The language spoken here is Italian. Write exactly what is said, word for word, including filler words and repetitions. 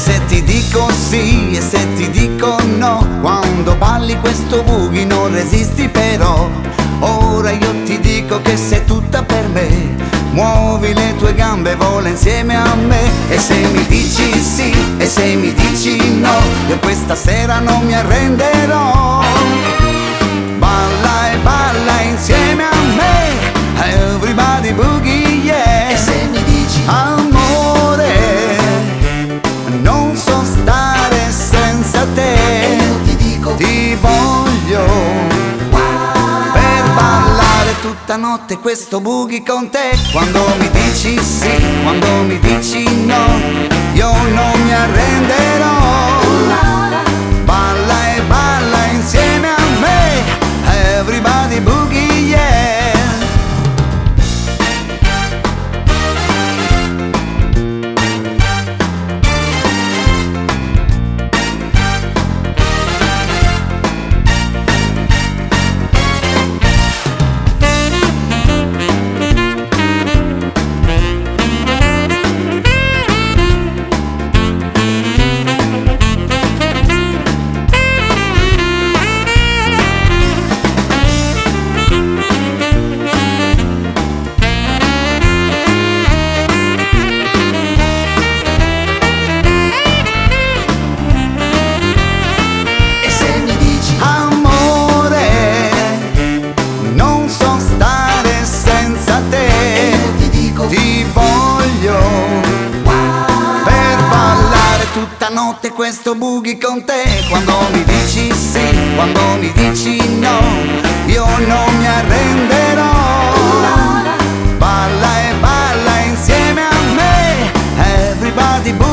se ti dico sì e se ti dico no, quando balli questo boogie non resisti però. Ora io ti dico che sei tutta per me, muovi le tue gambe, vola insieme a me. E se mi dici sì e se mi dici no, io questa sera non mi arrenderò. Balla e balla insieme a me, everybody boogie, yeah. E se mi dici amore, non so stare senza e te, io ti dico ti voglio per ballare tutta notte questo boogie con te. Quando mi dici sì, quando mi dici no, io non mi arrenderò. Balla e balla insieme a me, everybody boogie, yeah. Ti voglio per ballare tutta notte questo boogie con te. Quando mi dici sì, quando mi dici no, io non mi arrenderò. Balla e balla insieme a me, everybody boogie.